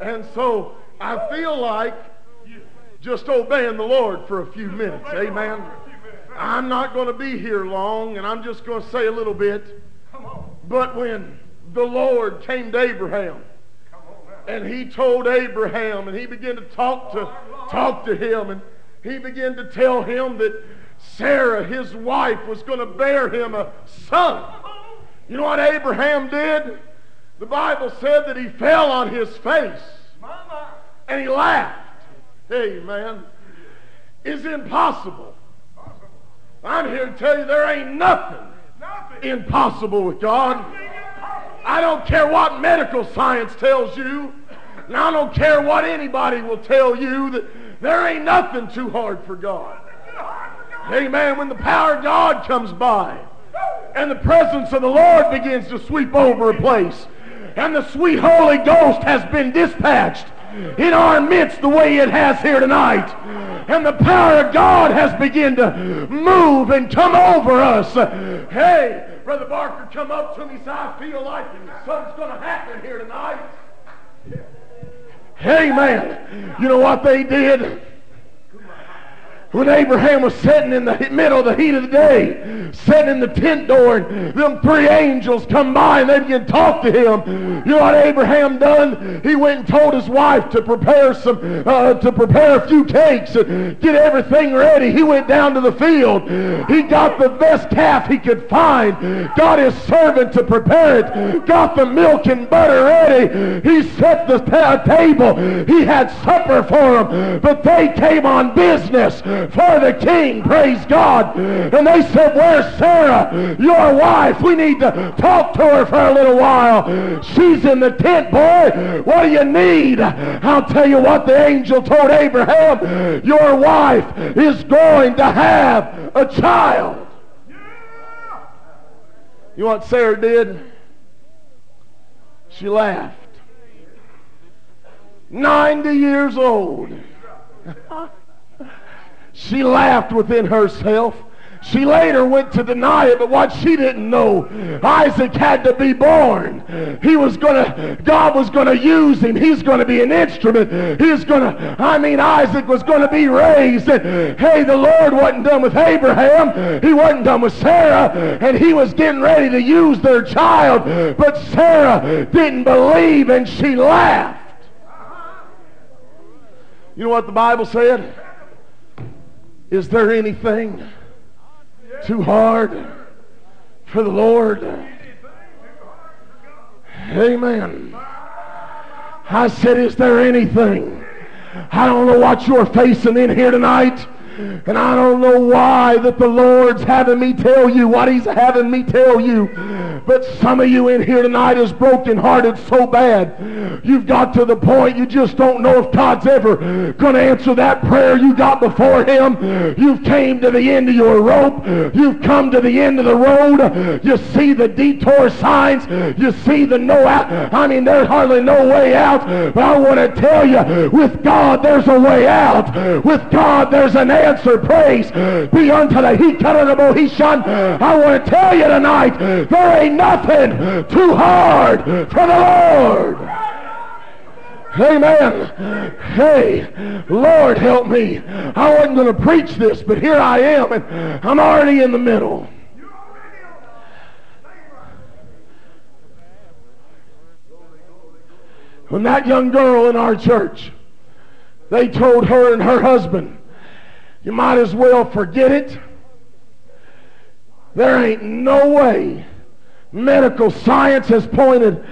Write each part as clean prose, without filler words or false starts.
And so I feel like just obeying the Lord for a few minutes. Amen. I'm not going to be here long, and I'm just going to say a little bit. But when the Lord came to Abraham, and he told Abraham, and he began to talk to him, and he began to tell him that Sarah, his wife, was going to bear him a son. You know what Abraham did? The Bible said that he fell on his face and he laughed. Amen. It's impossible. I'm here to tell you there ain't nothing impossible with God. I don't care what medical science tells you, and I don't care what anybody will tell you, that there ain't nothing too hard for God. Amen. When the power of God comes by and the presence of the Lord begins to sweep over a place, and the sweet Holy Ghost has been dispatched in our midst the way it has here tonight, and the power of God has begun to move and come over us. Hey, Brother Barker come up to me and said, I feel like something's going to happen here tonight. Amen. You know what they did? When Abraham was sitting in the middle of the heat of the day, sitting in the tent door, and them three angels come by and they began to talk to him. You know what Abraham done? He went and told his wife to prepare a few cakes and get everything ready. He went down to the field. He got the best calf he could find, got his servant to prepare it, got the milk and butter ready. He set the table. He had supper for them, but they came on business for the king, praise God. And they said, where's Sarah, your wife? We need to talk to her for a little while. She's in the tent, boy. What do you need? I'll tell you what the angel told Abraham. Your wife is going to have a child. You know what Sarah did? She laughed. 90 years old. She laughed within herself. She later went to deny it, but what she didn't know, Isaac had to be born. God was going to use him. He's going to be an instrument. Isaac was going to be raised. And hey, the Lord wasn't done with Abraham. He wasn't done with Sarah. And he was getting ready to use their child. But Sarah didn't believe, and she laughed. You know what the Bible said? Is there anything too hard for the Lord? Amen. I said, is there anything? I don't know what you're facing in here tonight. And I don't know why that the Lord's having me tell you what He's having me tell you. But some of you in here tonight is brokenhearted so bad. You've got to the point you just don't know if God's ever going to answer that prayer you got before Him. You've came to the end of your rope. You've come to the end of the road. You see the detour signs. You see the no out. There's hardly no way out. But I want to tell you, with God there's a way out. With God there's an answer. Praise be unto the He-Cut-He-Shun. I want to tell you tonight, there ain't nothing too hard for the Lord. Amen. Hey, Lord help me. I wasn't going to preach this, but here I am, and I'm already in the middle. When that young girl in our church, they told her and her husband, you might as well forget it. There ain't no way. Medical science has pointed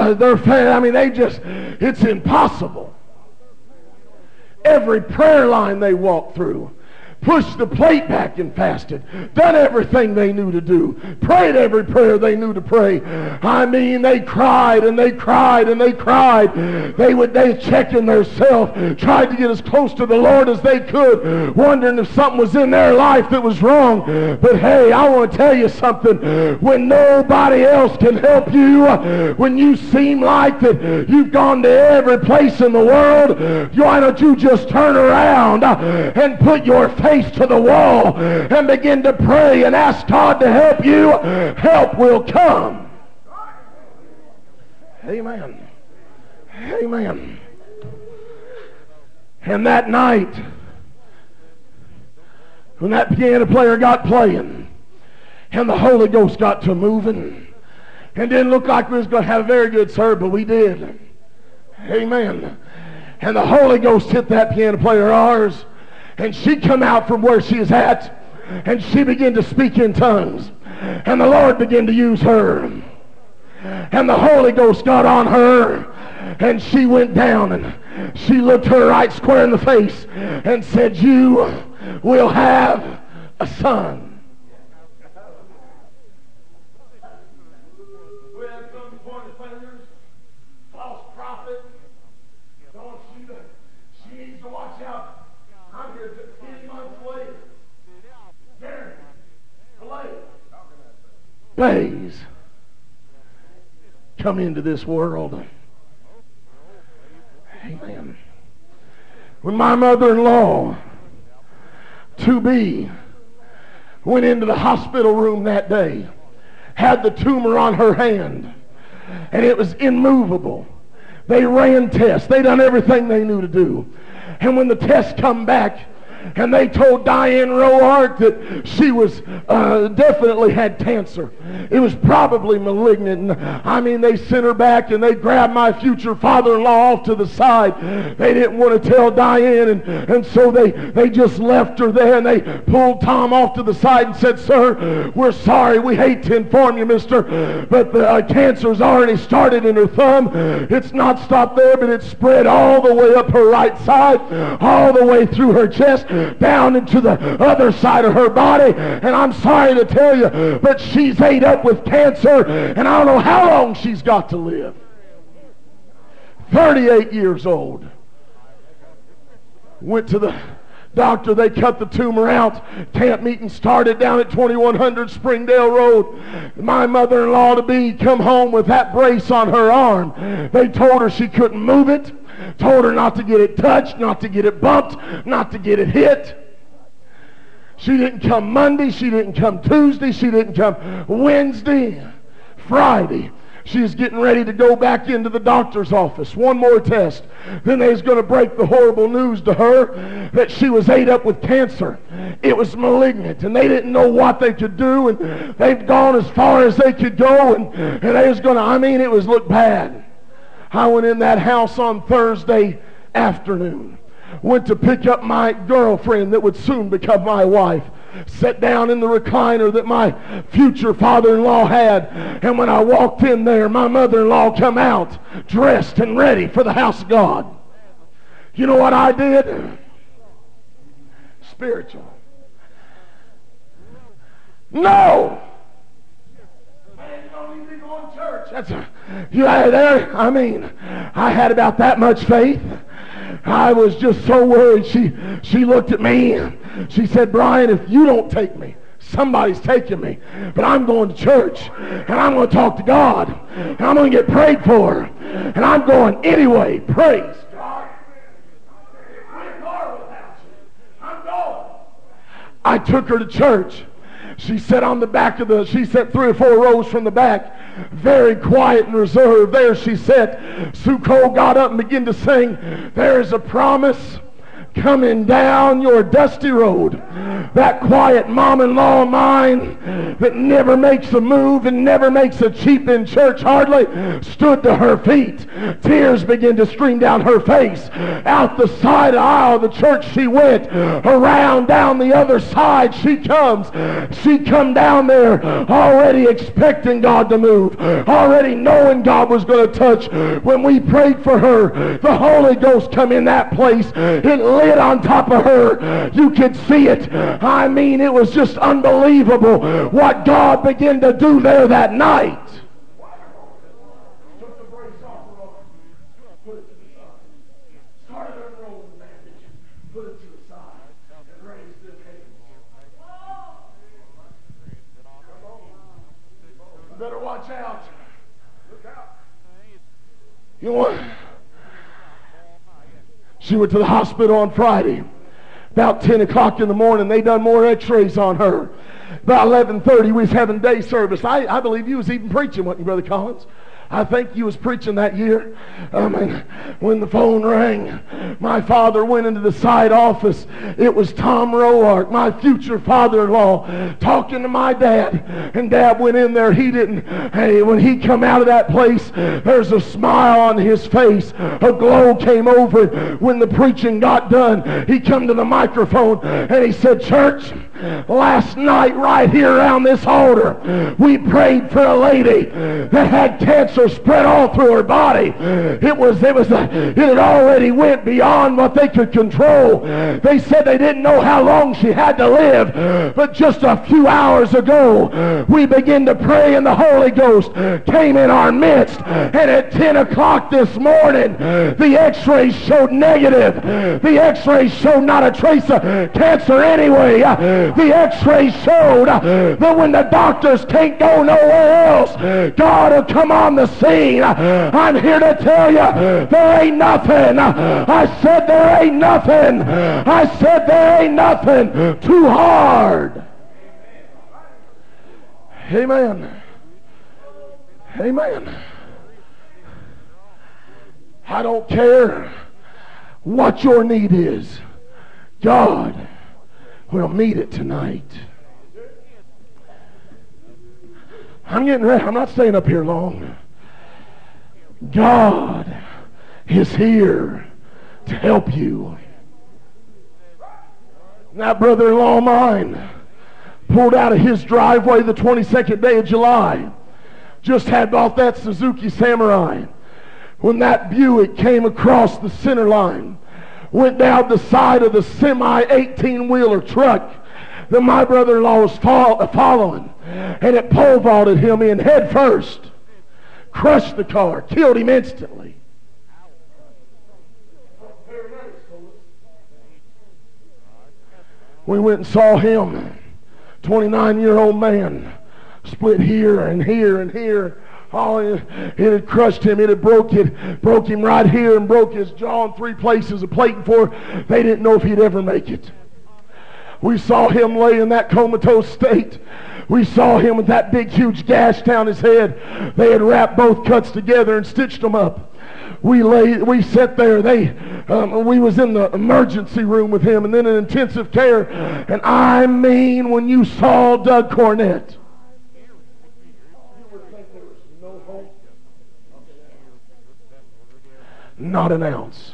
it's impossible. Every prayer line they walked through, pushed the plate back and fasted, done everything they knew to do, prayed every prayer they knew to pray. They cried and they cried and they cried. They checking themselves, tried to get as close to the Lord as they could, wondering if something was in their life that was wrong. But hey, I want to tell you something. When nobody else can help you, when you seem like that you've gone to every place in the world, why don't you just turn around and put your face to the wall and begin to pray and ask God to help you? Help will come. Amen. Amen. And that night, when that piano player got playing, and the Holy Ghost got to moving, and didn't look like we was going to have a very good service, but we did. Amen. And the Holy Ghost hit that piano player, ours, and she come out from where she is at, and she began to speak in tongues. And the Lord began to use her. And the Holy Ghost got on her, and she went down, and she looked her right square in the face and said, "You will have a son." We have some pointed fingers, false prophet. Don't shoot her. She needs to watch out. I'm here 10 months later. Gary, Blaze, come into this world. Amen. When my mother-in-law, to be, went into the hospital room that day, had the tumor on her hand, and it was immovable. They ran tests. They done everything they knew to do. And when the tests come back, and they told Diane Roark that she was definitely had cancer. It was probably malignant. I mean, they sent her back, and they grabbed my future father-in-law off to the side. They didn't want to tell Diane, and so they just left her there, and they pulled Tom off to the side and said, "Sir, we're sorry. We hate to inform you, mister, but the cancer's already started in her thumb. It's not stopped there, but it's spread all the way up her right side, all the way through her chest, down into the other side of her body, and I'm sorry to tell you, but she's ate up with cancer, and I don't know how long she's got to live." 38 years old. Went to the doctor. They cut the tumor out. Camp meeting started down at 2100 Springdale Road. My mother-in-law to be come home with that brace on her arm. They told her she couldn't move it. Told her not to get it touched, not to get it bumped, not to get it hit. She didn't come Monday. She didn't come Tuesday. She didn't come Wednesday. Friday, she's getting ready to go back into the doctor's office. One more test. Then they was going to break the horrible news to her that she was ate up with cancer. It was malignant, and they didn't know what they could do, and they've gone as far as they could go, and they was going to, I mean, it was looked bad. I went in that house on Thursday afternoon. Went to pick up my girlfriend that would soon become my wife. Sat down in the recliner that my future father-in-law had. And when I walked in there, my mother-in-law come out dressed and ready for the house of God. You know what I did? Spiritual. No! Church. I mean, I had about that much faith. I was just so worried. She looked at me. She said, "Brian, if you don't take me, somebody's taking me. But I'm going to church, and I'm going to talk to God, and I'm going to get prayed for, and I'm going anyway." Praise God. I'm going. I took her to church. She sat on the back of she sat 3 or 4 rows from the back, very quiet and reserved. There she sat. Sue Cole got up and began to sing, "There is a promise coming down your dusty road." That quiet mom-in-law of mine that never makes a move and never makes a cheep in church hardly stood to her feet. Tears began to stream down her face. Out the side aisle of the church she went. Around down the other side she comes. She come down there already expecting God to move, already knowing God was going to touch. When we prayed for her, the Holy Ghost come in that place. It lit on top of her. You could see it. I mean, it was just unbelievable what God began to do there that night. Took the brace off her arm, put it to the side. Started unrolling the bandage, put it to the side, and raised them hands. You better watch out. Look out. You know what? She went to the hospital on Friday. About 10 o'clock in the morning, they done more x-rays on her. About 11:30, we was having day service. I believe you was even preaching, wasn't you, Brother Collins? I think he was preaching that year. When the phone rang, my father went into the side office. It was Tom Roark, my future father-in-law, talking to my dad. And Dad went in there. When he come out of that place, there's a smile on his face. A glow came over it. When the preaching got done, he come to the microphone and he said, "Church, last night right here around this altar, we prayed for a lady that had cancer spread all through her body. It had already went beyond what they could control. They said they didn't know how long she had to live, but just a few hours ago, we began to pray and the Holy Ghost came in our midst. And at 10 o'clock this morning, the x-rays showed negative. The x-rays showed not a trace of cancer anyway. The x-rays showed that when the doctors can't go nowhere else, God will come on the scene." I'm here to tell you, there ain't nothing. I said there ain't nothing. I said there ain't nothing too hard. Amen. Amen. I don't care what your need is. God will meet it tonight. I'm getting ready. I'm not staying up here long. God is here to help you. That brother-in-law of mine pulled out of his driveway the 22nd day of July. Just had bought that Suzuki Samurai. When that Buick came across the center line, went down the side of the semi 18-wheeler truck that my brother-in-law was following, and it pole vaulted him in head first, crushed the car, killed him instantly. We went and saw him, 29-year-old man, split here and here and here. Oh, it had crushed him. It had broke him right here and broke his jaw in 3 places. A plate and 4. They didn't know if he'd ever make it. We saw him lay in that comatose state. We saw him with that big, huge gash down his head. They had wrapped both cuts together and stitched them up. We sat there. We was in the emergency room with him, and then in intensive care. And I mean, when you saw Doug Cornett, you would think there was no hope. Not an ounce.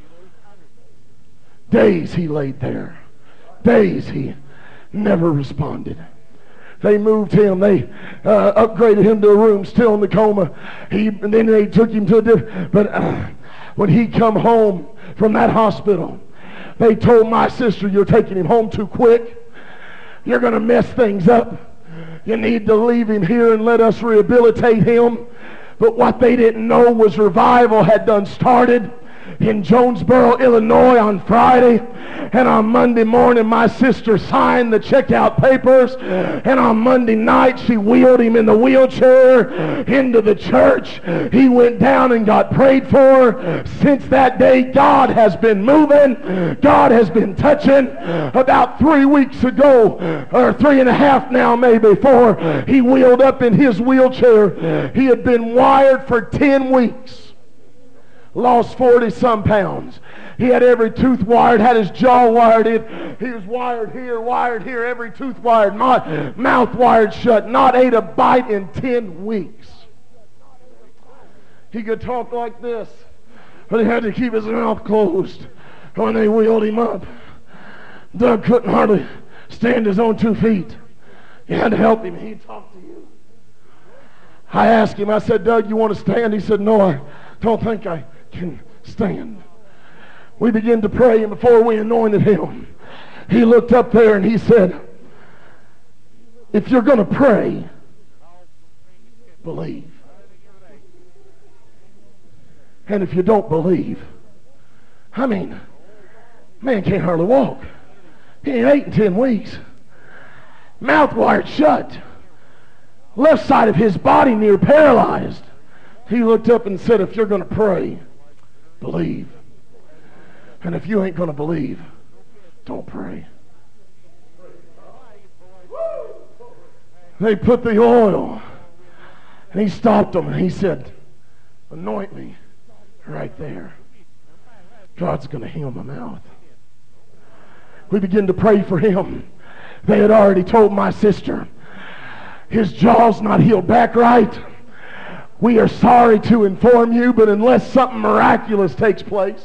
Days he laid there. Days he never responded. They moved him. They upgraded him to a room, still in the coma. And then they took him to a different. But when he come home from that hospital, they told my sister, "You're taking him home too quick. You're going to mess things up. You need to leave him here and let us rehabilitate him." But what they didn't know was revival had done started in Jonesboro, Illinois on Friday. And on Monday morning, my sister signed the checkout papers. And on Monday night, she wheeled him in the wheelchair into the church. He went down and got prayed for. Since that day, God has been moving. God has been touching. About 3 weeks ago, or 3.5 now maybe, 4, he wheeled up in his wheelchair. He had been wired for 10 weeks. Lost 40-some pounds. He had every tooth wired, had his jaw wired in. He was wired here, every tooth wired, mouth wired shut, not ate a bite in 10 weeks. He could talk like this, but he had to keep his mouth closed when they wheeled him up. Doug couldn't hardly stand his own 2 feet. You had to help him. He'd talk to you. I asked him, I said, "Doug, you want to stand?" He said, "No, I don't think I can stand." We began to pray, and before we anointed him, he looked up there and he said, "If you're going to pray, believe. And if you don't believe," I mean, man can't hardly walk. He ain't 8 in 10 weeks. Mouth wired shut. Left side of his body near paralyzed. He looked up and said, "If you're going to pray, believe. And if you ain't going to believe, don't pray." They put the oil, and he stopped them, and he said, Anoint me right there. God's going to heal my mouth. We begin to pray for him. They had already told my sister, his jaw's not healed back right. We are sorry to inform you, but unless something miraculous takes place,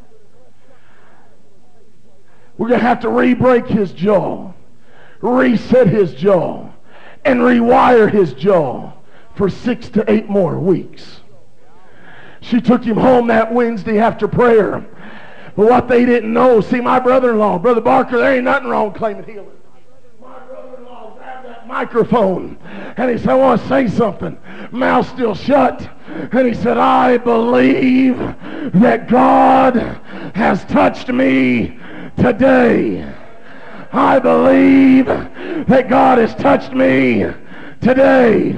we're going to have to re-break his jaw, reset his jaw, and rewire his jaw for 6 to 8 more weeks. She took him home that Wednesday after prayer. But what they didn't know, see, my brother-in-law, Brother Barker, there ain't nothing wrong claiming healing. My brother-in-law grabbed that microphone and he said, I want to say something. Mouth still shut. And he said, I believe that God has touched me today. I believe that God has touched me today.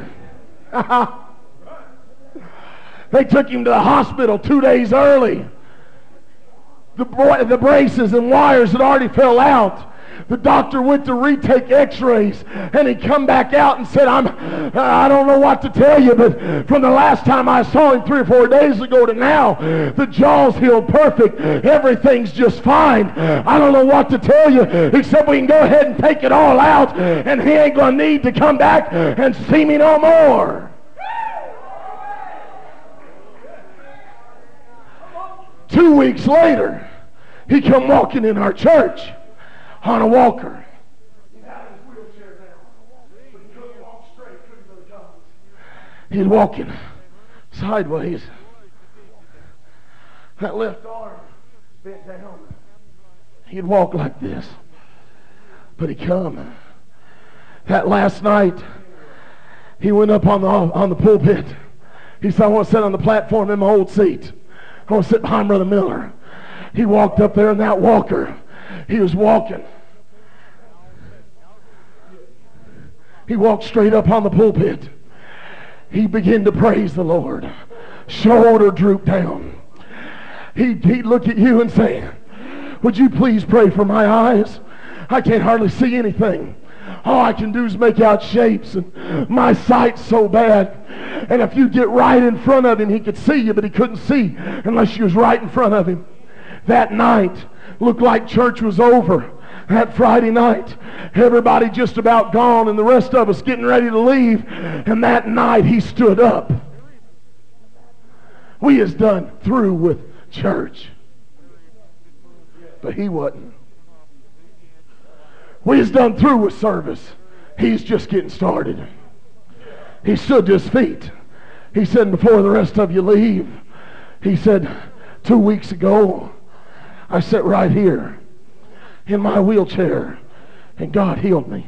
They took him to the hospital 2 days early. The braces and wires had already fell out. The doctor went to retake x-rays and he come back out and said, I don't know what to tell you, but from the last time I saw him 3 or 4 days ago to now, the jaw's healed perfect. Everything's just fine. I don't know what to tell you except we can go ahead and take it all out and he ain't going to need to come back and see me no more. 2 weeks later, he come walking in our church on a walker. He's out of his wheelchair now, but he couldn't walk straight, couldn't go to God. He's walking sideways. That left arm bent down. He'd walk like this, but he come. That last night, he went up on the pulpit. He said, I want to sit on the platform in my old seat. I want to sit behind Brother Miller. He walked up there in that walker. He was walking. He walked straight up on the pulpit. He began to praise the Lord. Shoulder drooped down. He'd look at you and say, would you please pray for my eyes? I can't hardly see anything. All I can do is make out shapes, and my sight's so bad. And if you get right in front of him, he could see you, but he couldn't see unless you was right in front of him. That night looked like church was over. That Friday night, everybody just about gone, and the rest of us getting ready to leave. And that night he stood up. We is done through with church, but he wasn't. We is done through with service. He's just getting started. He stood to his feet. He said, before the rest of you leave, he said, 2 weeks ago, I sat right here in my wheelchair and God healed me.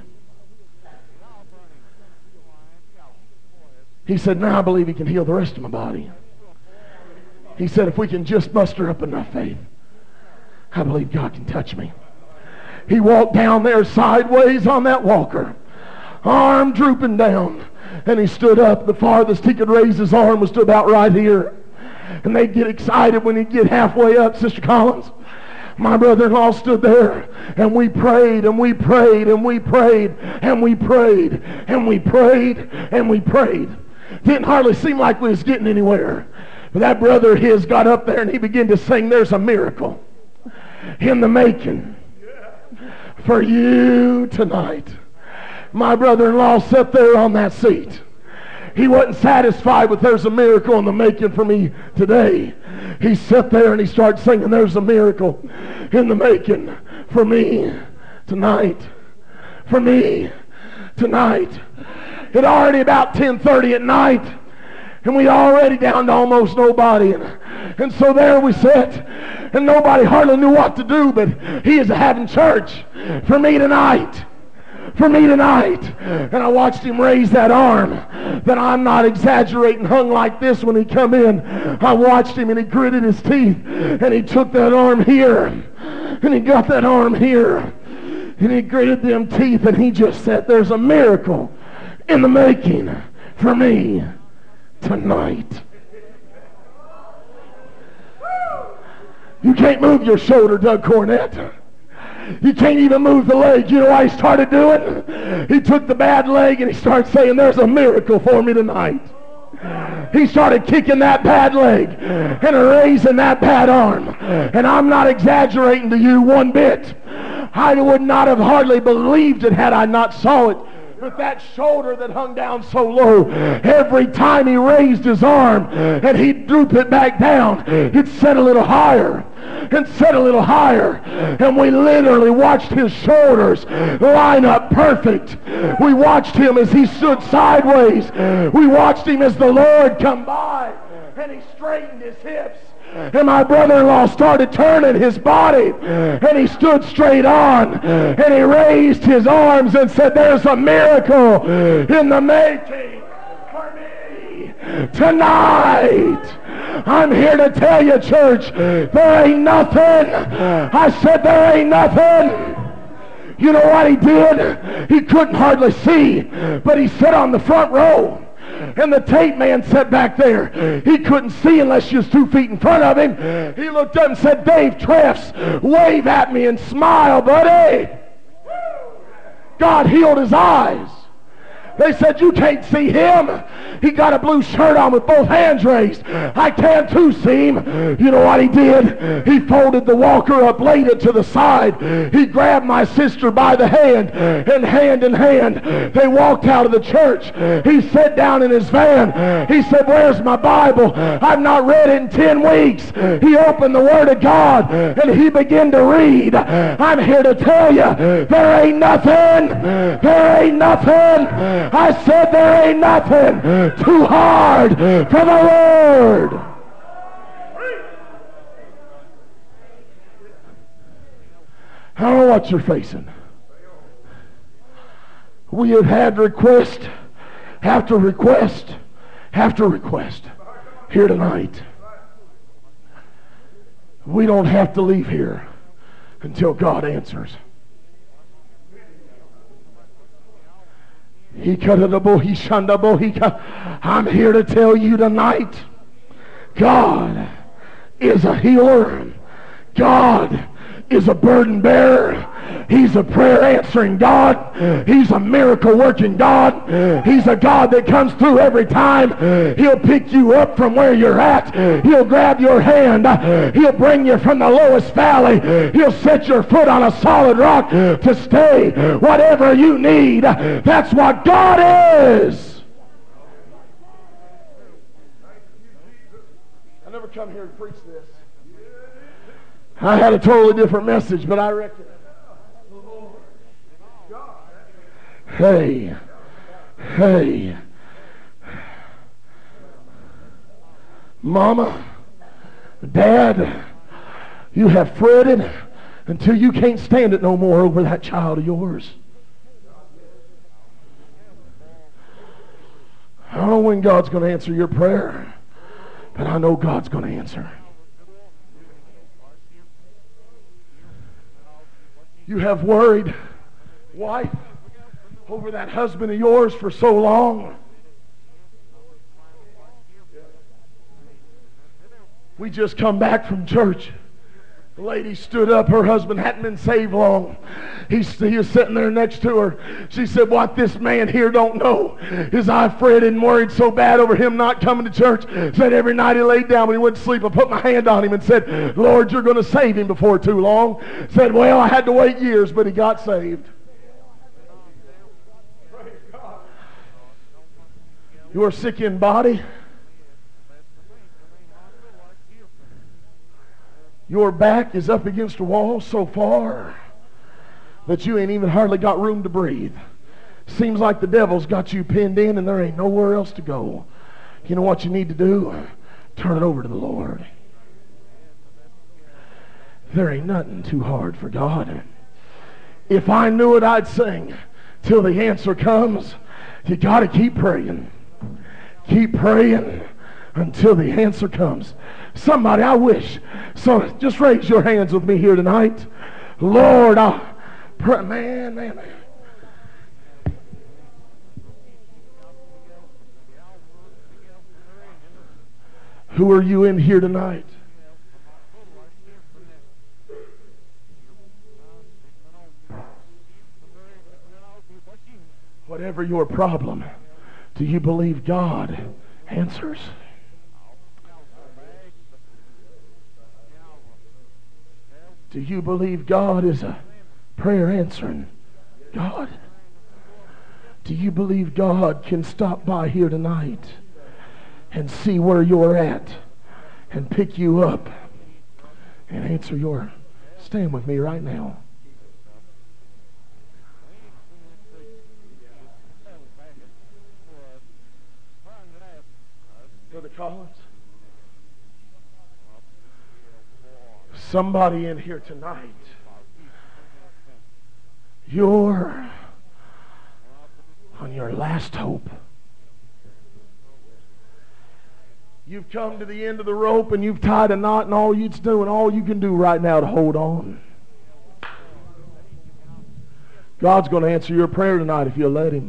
He said, now I believe he can heal the rest of my body. He said, if we can just muster up enough faith, I believe God can touch me. He walked down there sideways on that walker, arm drooping down, and he stood up. The farthest he could raise his arm was to about right here. And they'd get excited when he'd get halfway up, Sister Collins. My brother-in-law stood there, and we prayed, and we prayed, and we prayed, and we prayed, and we prayed, and we prayed. Didn't hardly seem like we was getting anywhere. But that brother of his got up there, and he began to sing, there's a miracle in the making for you tonight. My brother-in-law sat there on that seat. He wasn't satisfied with there's a miracle in the making for me today. He sat there and he started singing, there's a miracle in the making for me tonight. For me tonight. It already about 10:30 at night, and we already down to almost nobody. And so there we sat, and nobody hardly knew what to do, but he is having church for me tonight. For me tonight. And I watched him raise that arm that I'm not exaggerating, hung like this when he come in. I watched him and he gritted his teeth and he took that arm here and he got that arm here and he gritted them teeth and he just said, there's a miracle in the making for me tonight. You can't move your shoulder, Doug Cornett. You can't even move the leg. You know what he started doing? He took the bad leg and he started saying, there's a miracle for me tonight. he started kicking that bad leg and raising that bad arm. And I'm not exaggerating to you one bit. I would not have hardly believed it had I not saw it. But that shoulder that hung down so low, every time he raised his arm and he'd droop it back down, it set a little higher and set a little higher. And we literally watched his shoulders line up perfect. We watched him as he stood sideways. We watched him as the Lord come by and he straightened his hips. And my brother-in-law started turning his body, and he stood straight on, and he raised his arms and said, there's a miracle in the making for me tonight. I'm here to tell you, church, there ain't nothing. I said there ain't nothing. You know what he did? He couldn't hardly see, but he sat on the front row. And the tape man sat back there. He couldn't see unless you was 2 feet in front of him. He looked up and said, Dave Treffs, wave at me and smile, buddy. God healed his eyes. They said, you can't see him. He got a blue shirt on with both hands raised. I can too see him. You know what he did? He folded the walker up, laid it to the side. He grabbed my sister by the hand, and hand in hand, they walked out of the church. He sat down in his van. He said, where's my Bible? I've not read it in 10 weeks. He opened the Word of God, and he began to read. I'm here to tell you, there ain't nothing. There ain't nothing. I said there ain't nothing too hard for the Lord. I don't know what you're facing. We have had request after request after request here tonight. We don't have to leave here until God answers. I'm here to tell you tonight, God is a healer. God is a burden bearer. He's a prayer answering God. He's a miracle working God. He's a God that comes through every time. He'll pick you up from where you're at. He'll grab your hand. He'll bring you from the lowest valley. He'll set your foot on a solid rock to stay. Whatever you need, that's what God is. I never come here to preach this. I had a totally different message, but I reckon. Hey. Mama, Dad, you have fretted until you can't stand it no more over that child of yours. I don't know when God's going to answer your prayer, but I know God's going to answer. You have worried, wife, over that husband of yours for so long. We just come back from church. The lady stood up. Her husband hadn't been saved long. He was sitting there next to her. She said, what this man here don't know is I fretted and worried so bad over him not coming to church. Said every night he laid down when he went to sleep, I put my hand on him and said, Lord, you're going to save him before too long. Said, well, I had to wait years, but he got saved. You are sick in body. Your back is up against a wall so far that you ain't even hardly got room to breathe. Seems like the devil's got you pinned in and there ain't nowhere else to go. You know what you need to do? Turn it over to the Lord. There ain't nothing too hard for God. If I knew it, I'd sing till the answer comes. You got to keep praying. Keep praying until the answer comes. Somebody, I wish. So just raise your hands with me here tonight. Lord, I pray. Man. Who are you in here tonight? Whatever your problem, do you believe God answers? Do you believe God is a prayer answering God? Do you believe God can stop by here tonight and see where you're at and pick you up and answer your... Stand with me right now. Brother Collins, somebody in here tonight, you're on your last hope. You've come to the end of the rope and you've tied a knot, and all you can do right now to hold on. God's going to answer your prayer tonight if you'll let Him.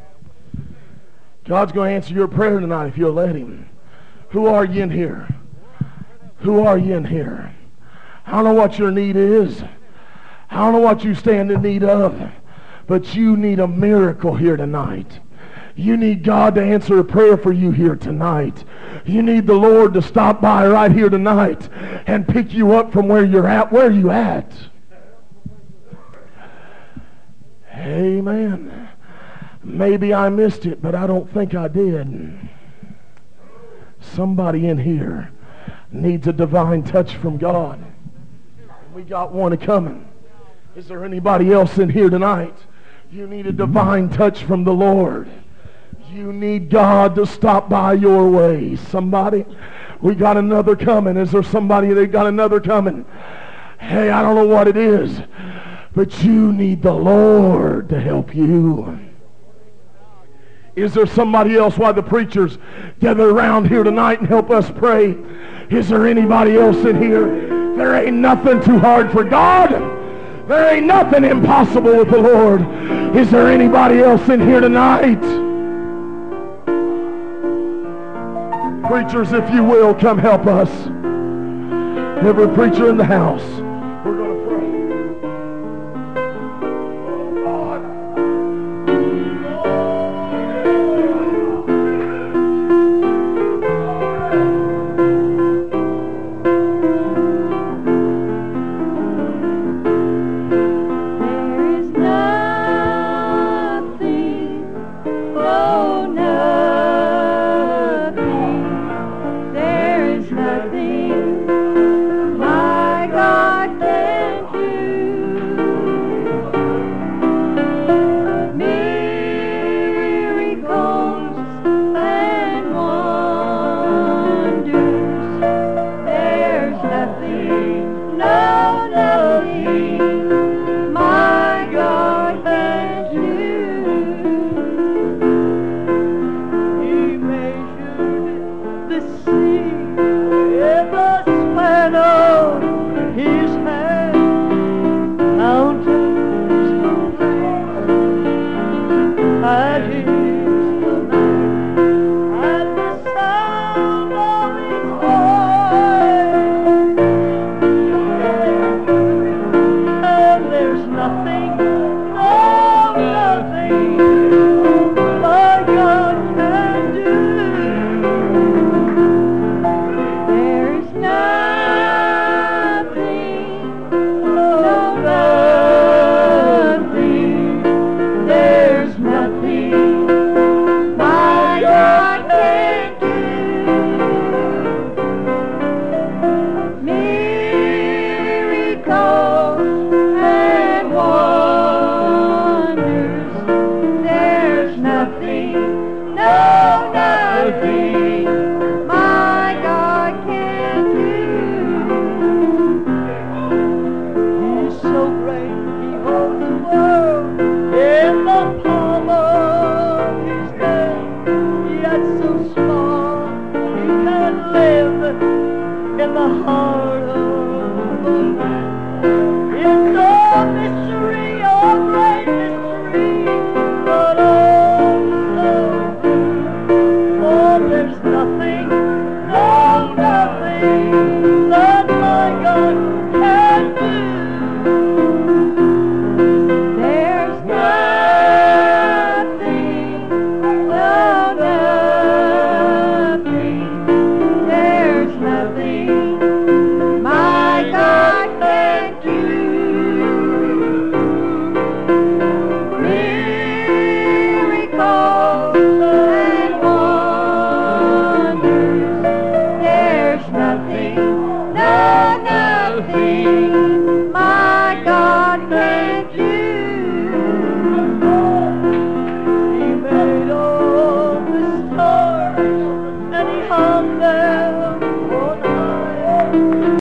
God's going to answer your prayer tonight if you'll let Him. Who are you in here? Who are you in here? I don't know what your need is. I don't know what you stand in need of. But you need a miracle here tonight. You need God to answer a prayer for you here tonight. You need the Lord to stop by right here tonight and pick you up from where you're at. Where are you at? Amen. Maybe I missed it, but I don't think I did. Somebody in here needs a divine touch from God. We got one coming. Is there anybody else in here tonight? You need a divine touch from the Lord. You need God to stop by your way. Somebody, we got another coming. Is there somebody that got another coming? Hey, I don't know what it is, but you need the Lord to help you. Is there somebody else while the preachers gather around here tonight and help us pray? Is there anybody else in here? There ain't nothing too hard for God. There ain't nothing impossible with the Lord. Is there anybody else in here tonight? Preachers, if you will, come help us. Every preacher in the house. We're going to pray. In the heart of the man.